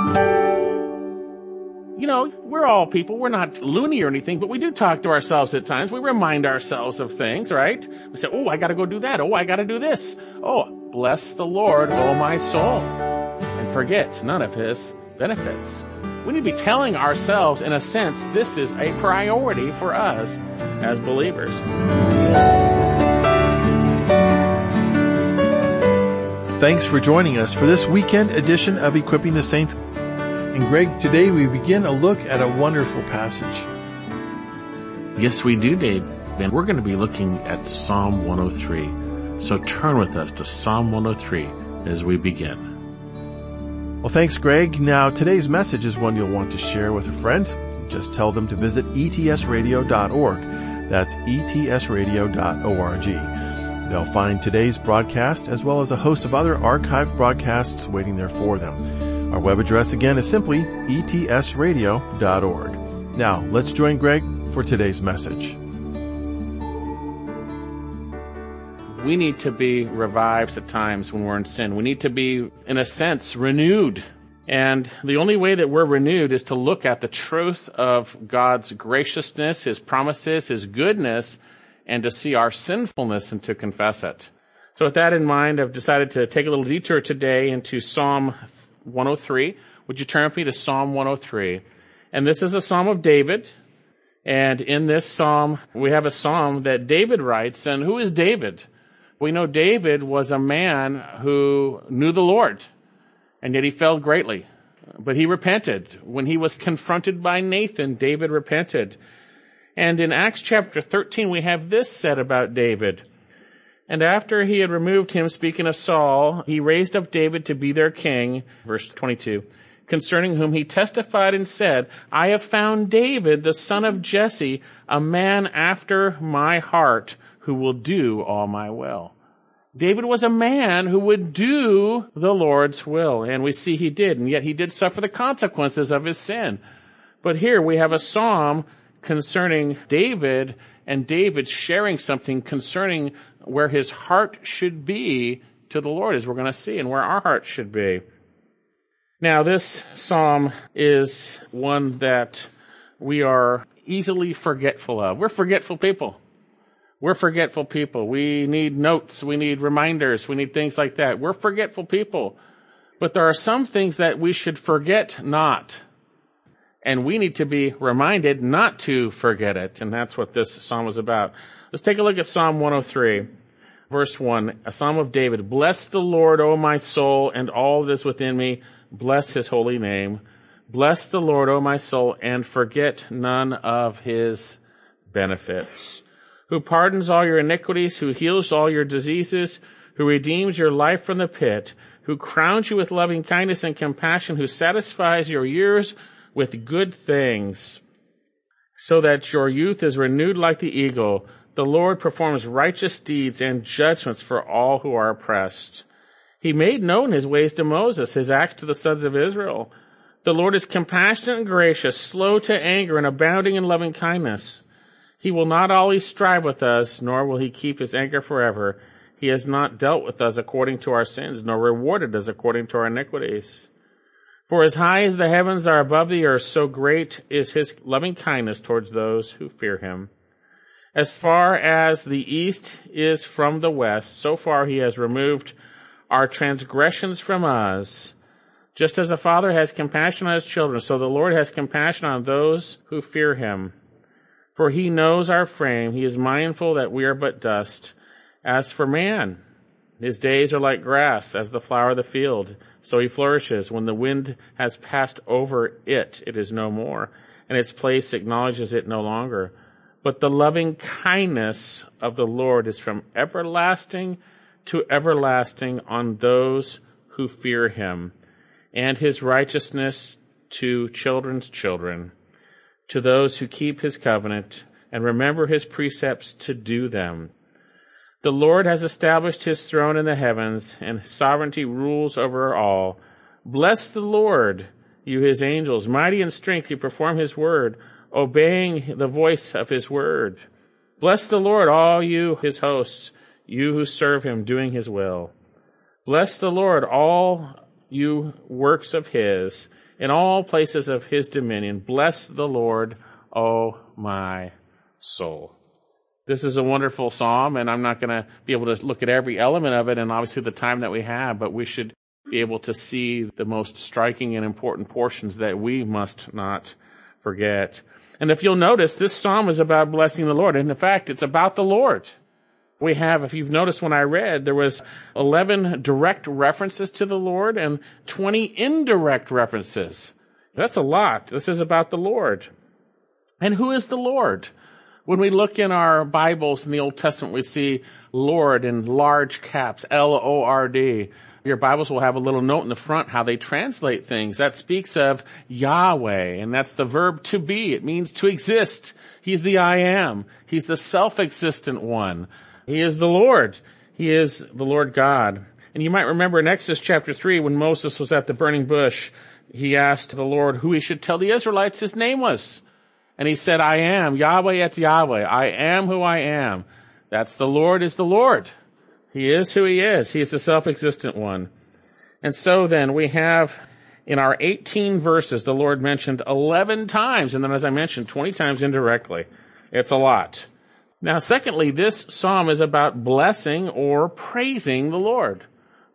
You know, we're all people. We're not loony or anything, but we do talk to ourselves at times. We remind ourselves of things, right? We say, oh, I gotta go do that. Oh, I gotta do this. Oh, bless the Lord, oh my soul. And forget none of his benefits. We need to be telling ourselves, in a sense, this is a priority for us as believers. Thanks for joining us for this weekend edition of Equipping the Saints. And Greg, today we begin a look at a wonderful passage. Yes, we do, Dave. And we're going to be looking at Psalm 103. So turn with us to Psalm 103 as we begin. Well, thanks, Greg. Now, today's message is one you'll want to share with a friend. Just tell them to visit etsradio.org. That's etsradio.org. They'll find today's broadcast as well as a host of other archived broadcasts waiting there for them. Our web address again is simply etsradio.org. Now, let's join Greg for today's message. We need to be revived at times when we're in sin. We need to be, in a sense, renewed. And the only way that we're renewed is to look at the truth of God's graciousness, his promises, his goodness, and to see our sinfulness and to confess it. So with that in mind, I've decided to take a little detour today into Psalm 103. Would you turn with me to Psalm 103? And this is a Psalm of David. And in this Psalm, we have a Psalm that David writes. And who is David? We know David was a man who knew the Lord, and yet he fell greatly. But he repented. When he was confronted by Nathan, David repented. And in Acts chapter 13, we have this said about David. And after he had removed him, speaking of Saul, he raised up David to be their king, verse 22, concerning whom he testified and said, I have found David, the son of Jesse, a man after my heart, who will do all my will. David was a man who would do the Lord's will, and we see he did, and yet he did suffer the consequences of his sin. But here we have a psalm concerning David, and David sharing something concerning where his heart should be to the Lord, as we're going to see, and where our heart should be. Now, this psalm is one that we are easily forgetful of. We're forgetful people. We're forgetful people. We need notes. We need reminders. We need things like that. We're forgetful people. But there are some things that we should forget not. And we need to be reminded not to forget it. And that's what this psalm is about. Let's take a look at Psalm 103, verse 1, a psalm of David. Bless the Lord, O my soul, and all that is within me. Bless his holy name. Bless the Lord, O my soul, and forget none of his benefits. Who pardons all your iniquities, who heals all your diseases, who redeems your life from the pit, who crowns you with loving kindness and compassion, who satisfies your years with good things, so that your youth is renewed like the eagle. The Lord performs righteous deeds and judgments for all who are oppressed. He made known his ways to Moses, his acts to the sons of Israel. The Lord is compassionate and gracious, slow to anger and abounding in loving kindness. He will not always strive with us, nor will he keep his anger forever. He has not dealt with us according to our sins, nor rewarded us according to our iniquities. For as high as the heavens are above the earth, so great is his loving kindness towards those who fear him. As far as the east is from the west, so far he has removed our transgressions from us. Just as a father has compassion on his children, so the Lord has compassion on those who fear him. For he knows our frame. He is mindful that we are but dust. As for man, his days are like grass, as the flower of the field. So he flourishes. When the wind has passed over it, it is no more, and its place acknowledges it no longer. But the loving kindness of the Lord is from everlasting to everlasting on those who fear him, and his righteousness to children's children, to those who keep his covenant and remember his precepts to do them. The Lord has established his throne in the heavens, and his sovereignty rules over all. Bless the Lord, you his angels, mighty in strength, who perform his word, obeying the voice of his word. Bless the Lord, all you his hosts, you who serve him, doing his will. Bless the Lord, all you works of his, in all places of his dominion. Bless the Lord, O my soul. This is a wonderful psalm, and I'm not going to be able to look at every element of it and obviously the time that we have, but we should be able to see the most striking and important portions that we must not forget. And if you'll notice, this psalm is about blessing the Lord. And in fact, it's about the Lord. We have, if you've noticed when I read, there was 11 direct references to the Lord and 20 indirect references. That's a lot. This is about the Lord. And who is the Lord? When we look in our Bibles in the Old Testament, we see Lord in large caps, L-O-R-D. Your Bibles will have a little note in the front how they translate things. That speaks of Yahweh, and that's the verb to be. It means to exist. He's the I am. He's the self-existent one. He is the Lord. He is the Lord God. And you might remember in Exodus chapter 3 when Moses was at the burning bush, he asked the Lord who he should tell the Israelites his name was. And he said, I am Yahweh et Yahweh. I am who I am. That's the Lord is the Lord. He is who he is. He is the self-existent one. And so then we have in our 18 verses, the Lord mentioned 11 times. And then as I mentioned, 20 times indirectly. It's a lot. Now, secondly, this psalm is about blessing or praising the Lord.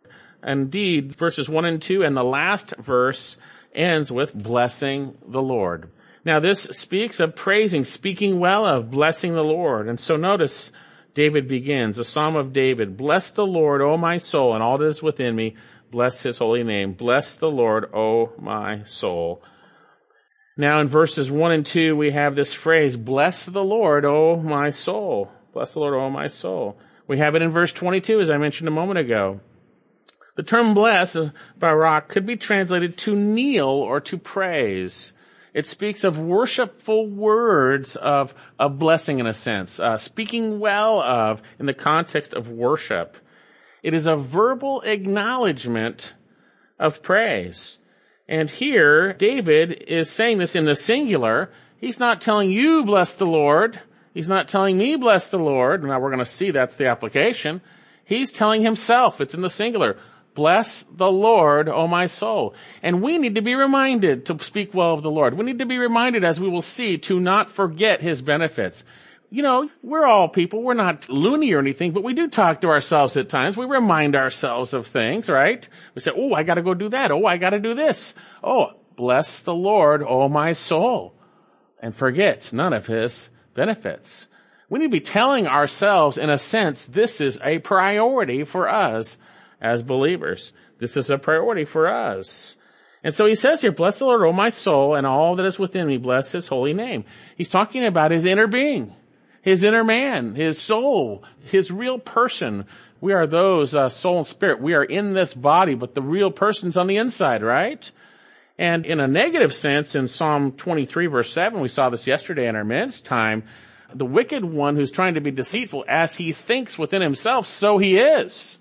Indeed, verses 1 and 2 and the last verse ends with blessing the Lord. Now, this speaks of praising, speaking well of, blessing the Lord. And so notice David begins, a psalm of David. Bless the Lord, O my soul, and all that is within me. Bless his holy name. Bless the Lord, O my soul. Now in verses 1 and 2, we have this phrase, bless the Lord, O my soul. Bless the Lord, O my soul. We have it in verse 22, as I mentioned a moment ago. The term bless, barak, could be translated to kneel or to praise. It speaks of worshipful words of blessing in a sense, speaking well of in the context of worship. It is a verbal acknowledgement of praise. And here, David is saying this in the singular. He's not telling you, bless the Lord. He's not telling me, bless the Lord. Now we're going to see that's the application. He's telling himself, it's in the singular. Bless the Lord, O my soul. And we need to be reminded to speak well of the Lord. We need to be reminded, as we will see, to not forget his benefits. You know, we're all people. We're not loony or anything, but we do talk to ourselves at times. We remind ourselves of things, right? We say, oh, I got to go do that. Oh, I got to do this. Oh, bless the Lord, O my soul. And forget none of his benefits. We need to be telling ourselves, in a sense, this is a priority for us. As believers, this is a priority for us. And so he says here, bless the Lord, O my soul, and all that is within me, bless his holy name. He's talking about his inner being, his inner man, his soul, his real person. We are those, soul and spirit. We are in this body, but the real person's on the inside, right? And in a negative sense, in Psalm 23 verse 7, we saw this yesterday in our men's time, the wicked one who's trying to be deceitful, as he thinks within himself, so he is.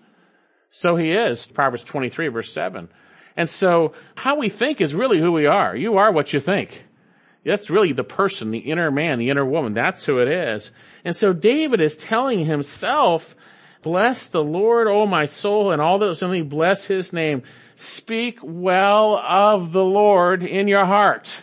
So he is, Proverbs 23 verse 7. And so how we think is really who we are. You are what you think. That's really the person, the inner man, the inner woman. That's who it is. And so David is telling himself, bless the Lord, O my soul, and all that is in me, bless his name. Speak well of the Lord in your heart.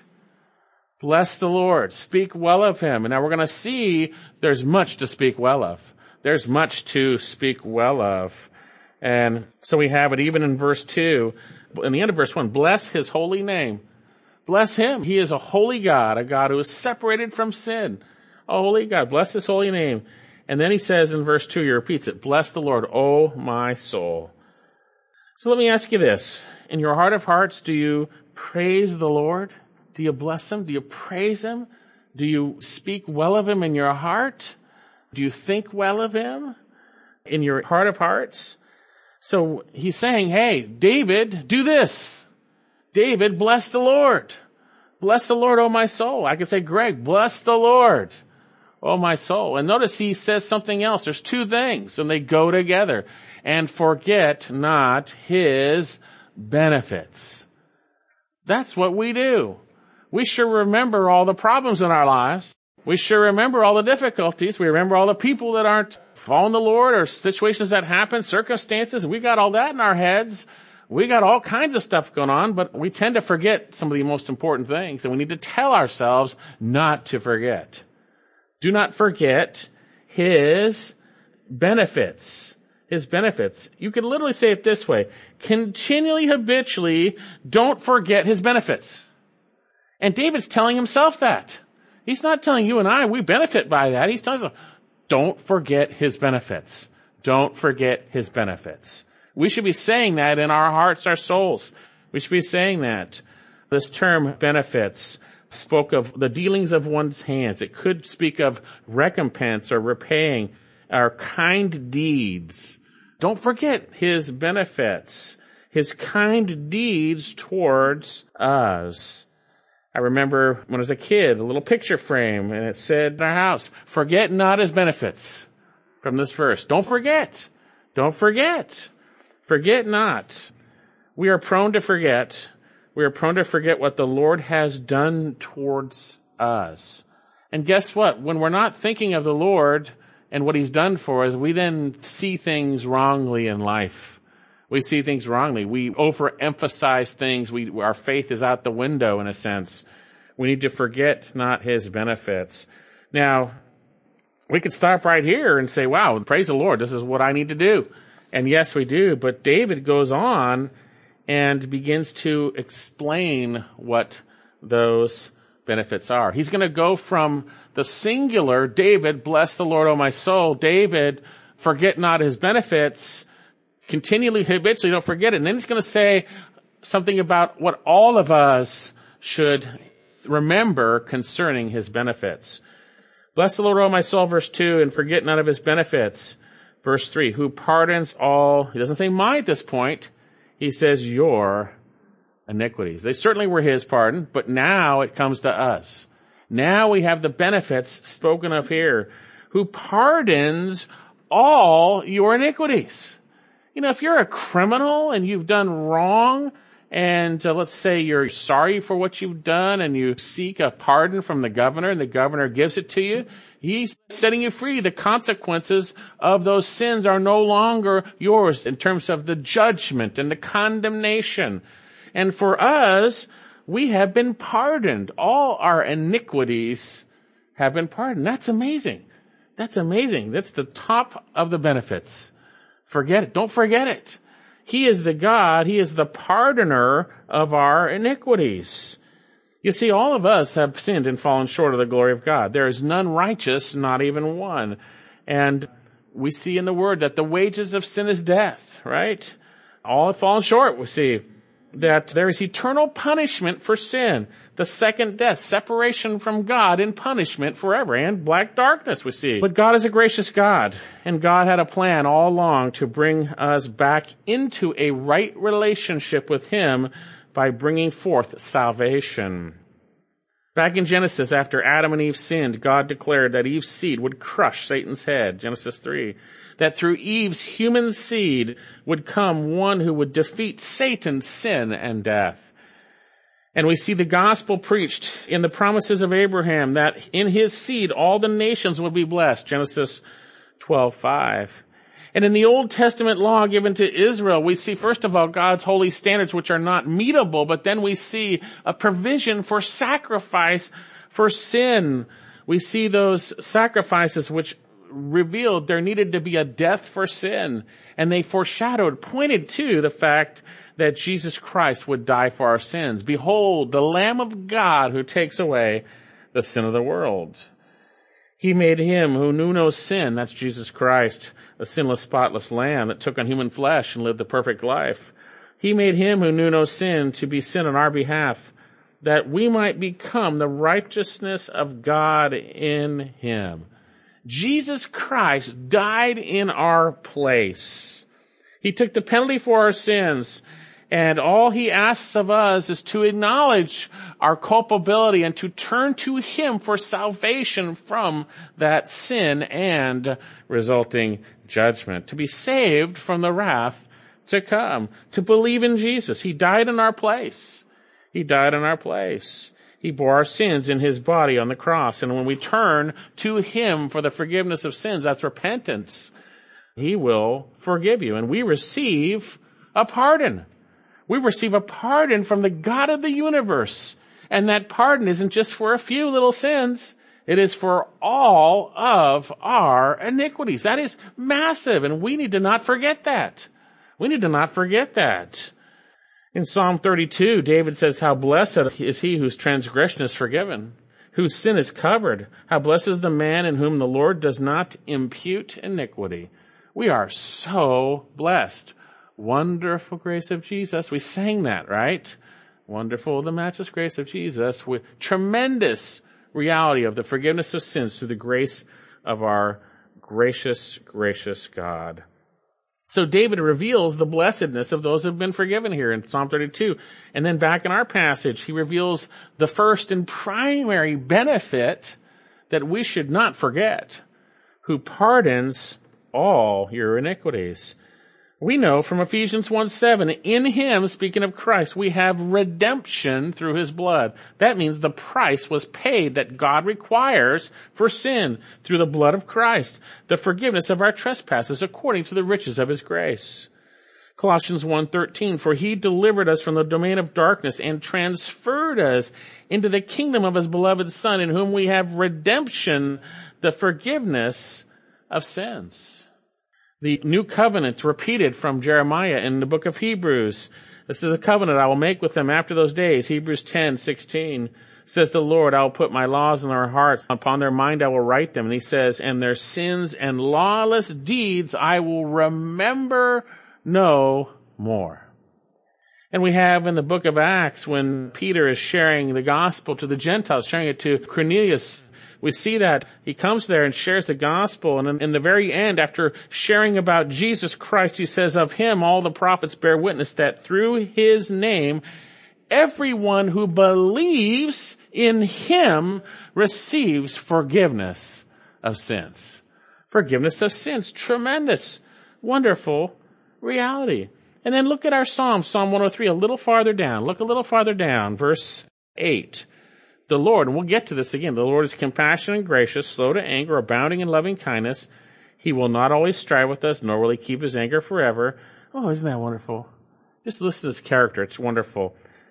Bless the Lord. Speak well of him. And now we're going to see there's much to speak well of. There's much to speak well of. And so we have it even in verse 2. In the end of verse 1, bless his holy name. Bless him. He is a holy God, a God who is separated from sin. A holy God. Bless his holy name. And then he says in verse 2, he repeats it, bless the Lord, O my soul. So let me ask you this. In your heart of hearts, do you praise the Lord? Do you bless him? Do you praise him? Do you speak well of him in your heart? Do you think well of him in your heart of hearts? So he's saying, hey, David, do this. David, bless the Lord. Bless the Lord, O my soul. I could say, Greg, bless the Lord, O my soul. And notice he says something else. There's two things, and they go together. And forget not his benefits. That's what we do. We sure remember all the problems in our lives. We sure remember all the difficulties. We remember all the people that aren't following the Lord or situations that happen, circumstances. We got all that in our heads. We got all kinds of stuff going on, but we tend to forget some of the most important things, and we need to tell ourselves not to forget. Do not forget his benefits. His benefits. You could literally say it this way. Continually, habitually, don't forget his benefits. And David's telling himself that. He's not telling you and I, we benefit by that. He's telling us, don't forget his benefits. Don't forget his benefits. We should be saying that in our hearts, our souls. We should be saying that. This term benefits spoke of the dealings of one's hands. It could speak of recompense or repaying our kind deeds. Don't forget his benefits, his kind deeds towards us. I remember when I was a kid, a little picture frame, and it said in our house, forget not his benefits, from this verse. Don't forget. Don't forget. Forget not. We are prone to forget. We are prone to forget what the Lord has done towards us. And guess what? When we're not thinking of the Lord and what he's done for us, we then see things wrongly in life. We see things wrongly. We overemphasize things. Our faith is out the window in a sense. We need to forget not his benefits. Now, we could stop right here and say, wow, praise the Lord, this is what I need to do. And yes, we do. But David goes on and begins to explain what those benefits are. He's going to go from the singular, David, bless the Lord, O my soul. David, forget not his benefits. Continually, habitually, don't forget it. And then he's going to say something about what all of us should remember concerning his benefits. Bless the Lord, O my soul, verse 2, and forget not of his benefits. Verse 3, who pardons all, he doesn't say my at this point, he says your iniquities. They certainly were his pardon, but now it comes to us. Now we have the benefits spoken of here. Who pardons all your iniquities. You know, if you're a criminal and you've done wrong, and let's say you're sorry for what you've done and you seek a pardon from the governor and the governor gives it to you, he's setting you free. The consequences of those sins are no longer yours in terms of the judgment and the condemnation. And for us, we have been pardoned. All our iniquities have been pardoned. That's amazing. That's amazing. That's the top of the benefits. Forget it. Don't forget it. He is the God. He is the pardoner of our iniquities. You see, all of us have sinned and fallen short of the glory of God. There is none righteous, not even one. And we see in the Word that the wages of sin is death, right? All have fallen short, we see. That there is eternal punishment for sin. The second death, separation from God in punishment forever, and black darkness we see. But God is a gracious God, and God had a plan all along to bring us back into a right relationship with him by bringing forth salvation. Back in Genesis, after Adam and Eve sinned, God declared that Eve's seed would crush Satan's head, Genesis 3. That through Eve's human seed would come one who would defeat Satan, sin, and death. And we see the gospel preached in the promises of Abraham that in his seed all the nations would be blessed, Genesis 12:5. And in the Old Testament law given to Israel, we see first of all God's holy standards which are not meetable, but then we see a provision for sacrifice for sin. We see those sacrifices which revealed there needed to be a death for sin, and they pointed to the fact that Jesus Christ would die for our sins. Behold, the Lamb of God who takes away the sin of the world. He made him who knew no sin, that's Jesus Christ, a sinless, spotless Lamb that took on human flesh and lived the perfect life. He made him who knew no sin to be sin on our behalf, that we might become the righteousness of God in him. Jesus Christ died in our place. He took the penalty for our sins, and all he asks of us is to acknowledge our culpability and to turn to him for salvation from that sin and resulting judgment, to be saved from the wrath to come, to believe in Jesus. He died in our place. He died in our place. He bore our sins in his body on the cross. And when we turn to him for the forgiveness of sins, that's repentance, he will forgive you. And we receive a pardon. We receive a pardon from the God of the universe. And that pardon isn't just for a few little sins. It is for all of our iniquities. That is massive, and we need to not forget that. We need to not forget that. In Psalm 32, David says, how blessed is he whose transgression is forgiven, whose sin is covered. How blessed is the man in whom the Lord does not impute iniquity. We are so blessed. Wonderful grace of Jesus. We sang that, right? Wonderful the matchless grace of Jesus, with tremendous reality of the forgiveness of sins through the grace of our gracious, gracious God. So David reveals the blessedness of those who have been forgiven here in Psalm 32. And then back in our passage, he reveals the first and primary benefit that we should not forget, who pardons all your iniquities. We know from Ephesians 1:7, in him, speaking of Christ, we have redemption through his blood. That means the price was paid that God requires for sin through the blood of Christ, the forgiveness of our trespasses according to the riches of his grace. Colossians 1:13, for he delivered us from the domain of darkness and transferred us into the kingdom of his beloved Son, in whom we have redemption, the forgiveness of sins. The new covenant repeated from Jeremiah in the book of Hebrews. This is a covenant I will make with them after those days. Hebrews 10:16 says the Lord, I will put my laws in their hearts. Upon their mind I will write them. And he says, and their sins and lawless deeds I will remember no more. And we have in the book of Acts when Peter is sharing the gospel to the Gentiles, sharing it to Cornelius, we see that he comes there and shares the gospel, and in the very end, after sharing about Jesus Christ, he says, of him all the prophets bear witness that through his name, everyone who believes in him receives forgiveness of sins. Forgiveness of sins. Tremendous, wonderful reality. And then look at our Psalm 103, a little farther down. Look a little farther down, verse 8. The Lord, and we'll get to this again, the Lord is compassionate and gracious, slow to anger, abounding in loving kindness. He will not always strive with us, nor will he keep his anger forever. Oh, isn't that wonderful? Just listen to this character. It's wonderful.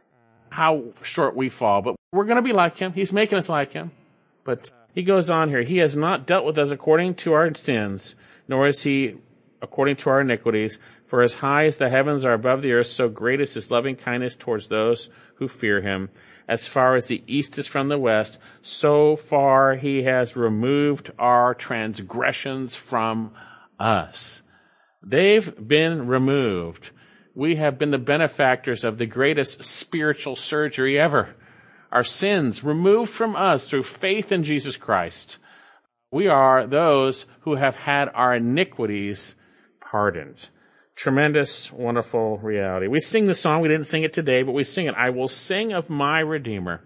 How short we fall, but we're going to be like him. He's making us like him. But he goes on here. He has not dealt with us according to our sins, nor is he according to our iniquities. For as high as the heavens are above the earth, so great is his loving kindness towards those who fear him. As far as the east is from the west, so far he has removed our transgressions from us. They've been removed. We have been the benefactors of the greatest spiritual surgery ever. Our sins removed from us through faith in Jesus Christ. We are those who have had our iniquities pardoned. Tremendous, wonderful reality. We sing the song. We didn't sing it today, but we sing it. I will sing of my Redeemer.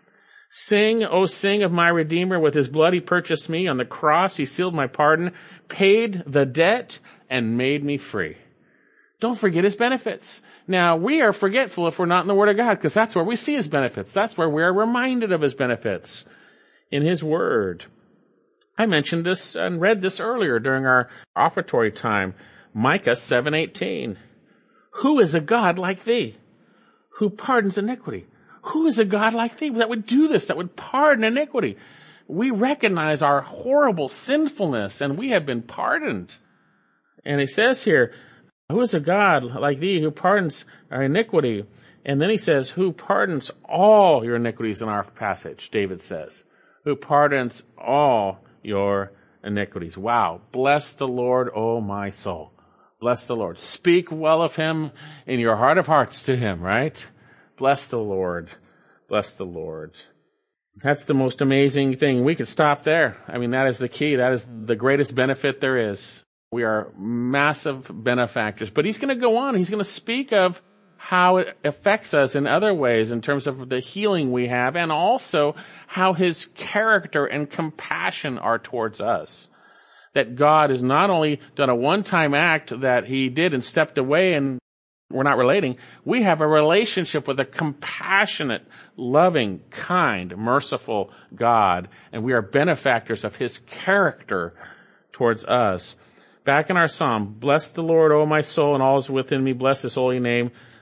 Sing, oh sing of my Redeemer. With his blood he purchased me. On the cross he sealed my pardon, paid the debt, and made me free. Don't forget his benefits. Now, we are forgetful if we're not in the Word of God, because that's where we see his benefits. That's where we are reminded of his benefits in his Word. I mentioned this and read this earlier during our offertory time. Micah 7:18. Who is a God like thee, who pardons iniquity? Who is a God like thee that would do this, that would pardon iniquity? We recognize our horrible sinfulness, and we have been pardoned. And he says here, who is a God like thee who pardons our iniquity? And then he says, who pardons all your iniquities in our passage, David says. Who pardons all your iniquities. Wow. Bless the Lord, O my soul. Bless the Lord. Speak well of him in your heart of hearts to him, right? Bless the Lord. Bless the Lord. That's the most amazing thing. We could stop there. I mean, that is the key. That is the greatest benefit there is. We are massive benefactors. But he's going to go on. He's going to speak of how it affects us in other ways in terms of the healing we have, and also how his character and compassion are towards us. That God has not only done a one-time act that he did and stepped away and we're not relating. We have a relationship with a compassionate, loving, kind, merciful God, and we are benefactors of his character towards us. Back in our psalm, bless the Lord, O my soul, and all is within me. Bless his holy name.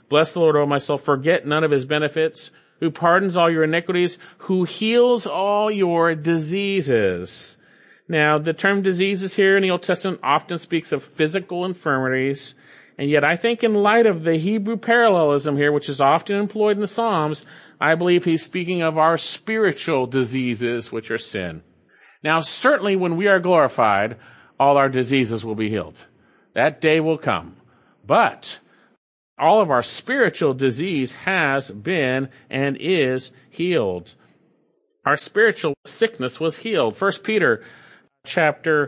Bless the Lord, O my soul. Forget none of his benefits, who pardons all your iniquities, who heals all your diseases. Now, the term diseases here in the Old Testament often speaks of physical infirmities, and yet I think in light of the Hebrew parallelism here, which is often employed in the Psalms, I believe he's speaking of our spiritual diseases, which are sin. Now, certainly when we are glorified, all our diseases will be healed. That day will come. But all of our spiritual disease has been and is healed. Our spiritual sickness was healed. 1 Peter chapter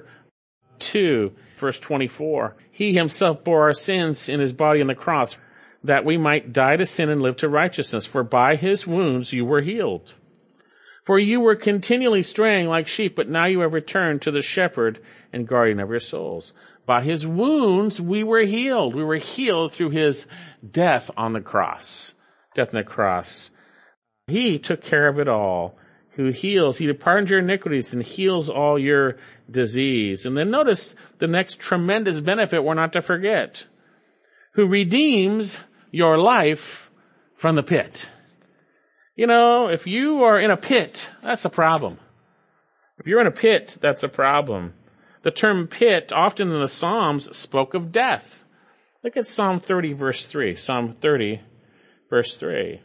2, verse 24. He himself bore our sins in his body on the cross, that we might die to sin and live to righteousness. For by his wounds you were healed. For you were continually straying like sheep, but now you have returned to the shepherd and guardian of your souls. By his wounds we were healed. We were healed through his death on the cross. Death on the cross. He took care of it all. Who heals. He pardons your iniquities and heals all your disease. And then notice the next tremendous benefit we're not to forget. Who redeems your life from the pit. You know, if you are in a pit, that's a problem. If you're in a pit, that's a problem. The term pit, often in the Psalms, spoke of death. Look at Psalm 30, verse 3. Psalm 30, verse 3.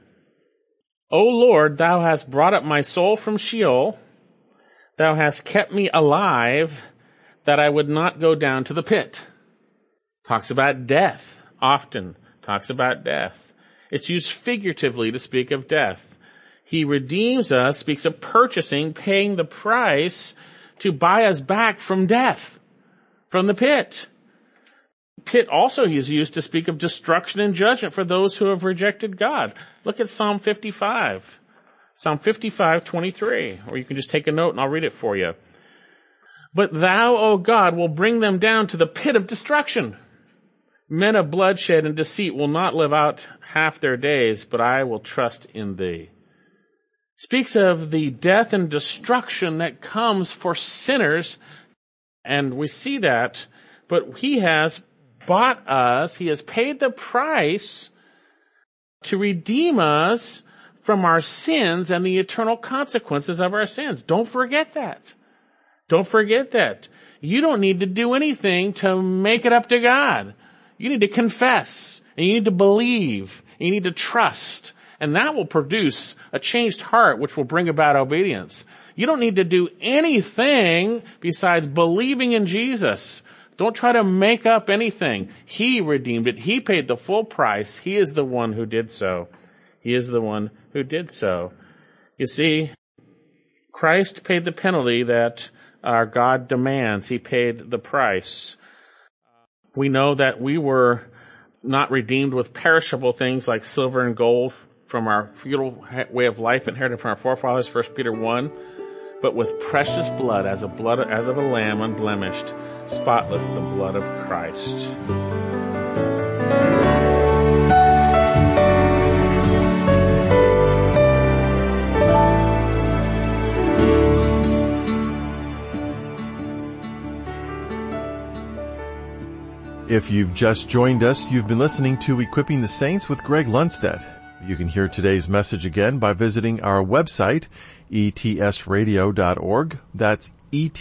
O Lord, thou hast brought up my soul from Sheol. Thou hast kept me alive, that I would not go down to the pit. Talks about death, often talks about death. It's used figuratively to speak of death. He redeems us, speaks of purchasing, paying the price to buy us back from death, from the pit. Pit also is used to speak of destruction and judgment for those who have rejected God. Look at Psalm 55. Psalm 55:23, or you can just take a note and I'll read it for you. But thou, O God, will bring them down to the pit of destruction. Men of bloodshed and deceit will not live out half their days, but I will trust in thee. Speaks of the death and destruction that comes for sinners, and we see that, but he has bought us, he has paid the price to redeem us from our sins and the eternal consequences of our sins. Don't forget that. Don't forget that. You don't need to do anything to make it up to God. You need to confess, and you need to believe, and you need to trust, and that will produce a changed heart, which will bring about obedience. You don't need to do anything besides believing in Jesus. Don't try to make up anything. He redeemed it. He paid the full price. He is the one who did so. He is the one who did so. You see, Christ paid the penalty that our God demands. He paid the price. We know that we were not redeemed with perishable things like silver and gold from our feudal way of life inherited from our forefathers, 1 Peter 1, but with precious blood as of a lamb unblemished, spotless, the blood of Christ. If you've just joined us, you've been listening to Equipping the Saints with Greg Lundstedt. You can hear today's message again by visiting our website, etsradio.org. That's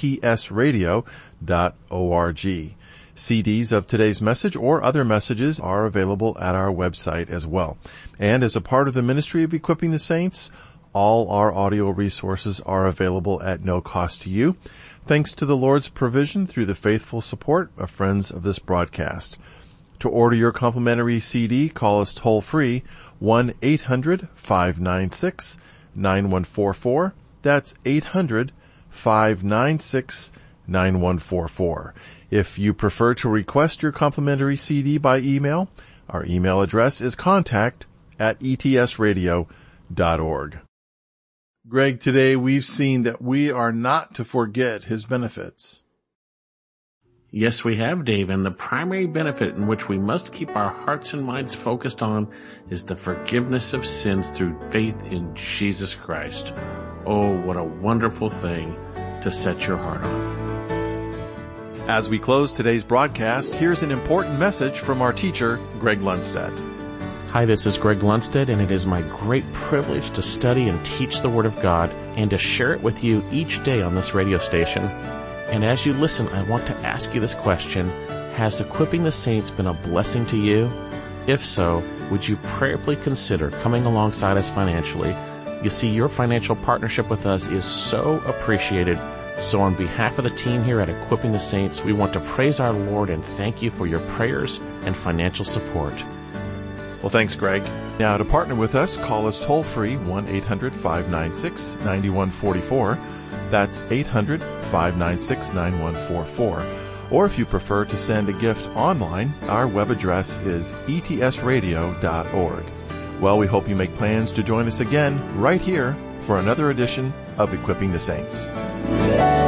etsradio.org. CDs of today's message or other messages are available at our website as well. And as a part of the ministry of Equipping the Saints, all our audio resources are available at no cost to you, thanks to the Lord's provision through the faithful support of friends of this broadcast. To order your complimentary CD, call us toll-free, 1-800-596-9144. That's 800-596-9144. If you prefer to request your complimentary CD by email, our email address is contact@etsradio.org. Greg, today we've seen that we are not to forget his benefits. Yes, we have, Dave, and the primary benefit in which we must keep our hearts and minds focused on is the forgiveness of sins through faith in Jesus Christ. Oh, what a wonderful thing to set your heart on. As we close today's broadcast, here's an important message from our teacher, Greg Lundstedt. Hi, this is Greg Lundstedt, and it is my great privilege to study and teach the Word of God and to share it with you each day on this radio station. And as you listen, I want to ask you this question. Has Equipping the Saints been a blessing to you? If so, would you prayerfully consider coming alongside us financially? You see, your financial partnership with us is so appreciated. So on behalf of the team here at Equipping the Saints, we want to praise our Lord and thank you for your prayers and financial support. Well, thanks, Greg. Now, to partner with us, call us toll-free 1-800-596-9144. That's 800-596-9144. Or if you prefer to send a gift online, our web address is etsradio.org. Well, we hope you make plans to join us again right here for another edition of Equipping the Saints.